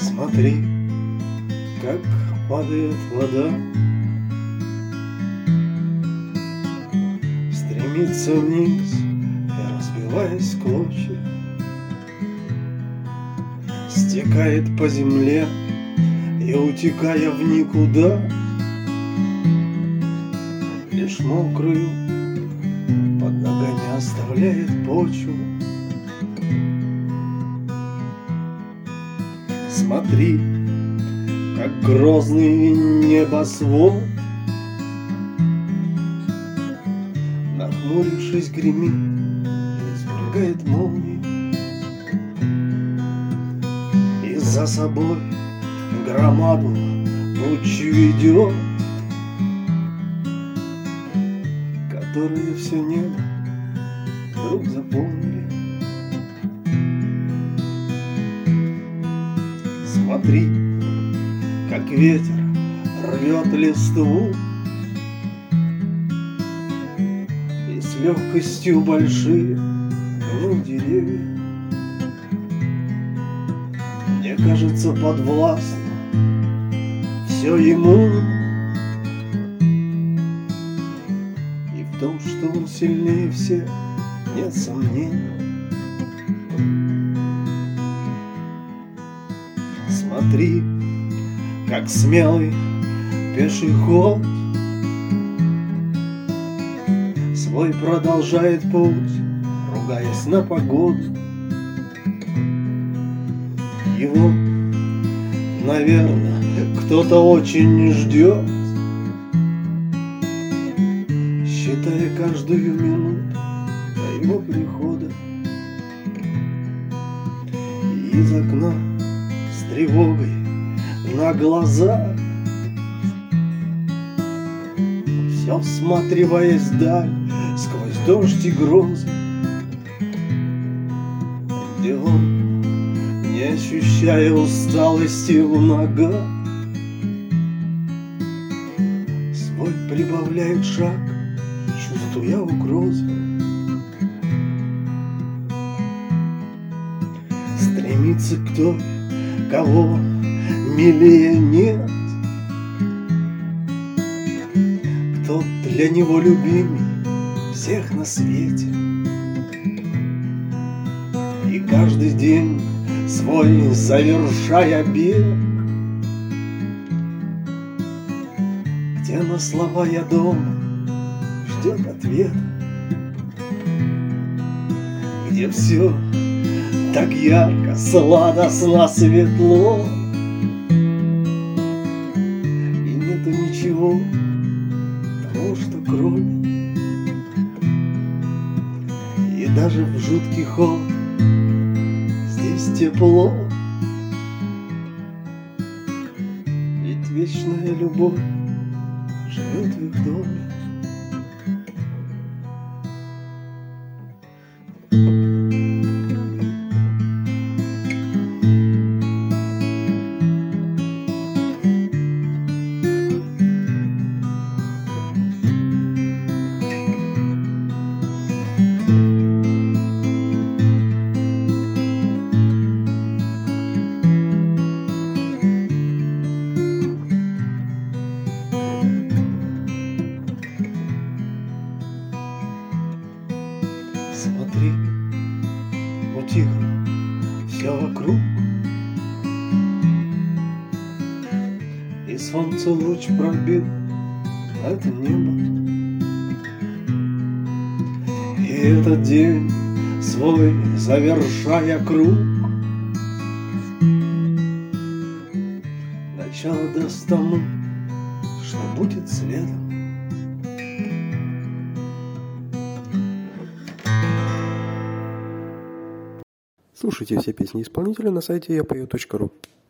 Смотри, как падает вода, стремится вниз и, разбиваясь в клочья, стекает по земле и, утекая в никуда, лишь мокрую под ногами оставляет почву. Смотри, как грозный небосвод, нахмурившись, гремит и извергает молнии, и за собой громаду тучу ведет, которые все небо вдруг заполнили. Смотри, как ветер рвет листву и с легкостью большие гнут деревья. Мне кажется, подвластно все ему, и в том, что он сильнее всех, нет сомнений. Смотри, как смелый пешеход свой продолжает путь, ругаясь на погоду. Его, наверное, кто-то очень ждет, считая каждую минуту до его прихода. И из окна с тревогой на глазах, все всматриваясь вдаль сквозь дождь и грозы, где он, не ощущая усталости в ногах, свой прибавляет шаг, чувствуя угрозы. Стремится к той, кого милее нет, кто для него любимей всех на свете. И каждый день свой завершая бег, где на слова «я дома» ждет ответ, где все так ярко, сладостно, светло, и нету ничего того, что кроме. И даже в жуткий холод здесь тепло, ведь вечная любовь живет в их доме. Смотри, утихло все вокруг, и солнце луч пробил это небо. И этот день свой завершая круг, начало даст тому, что будет следом. Слушайте все песни исполнителя на сайте yapою.ru.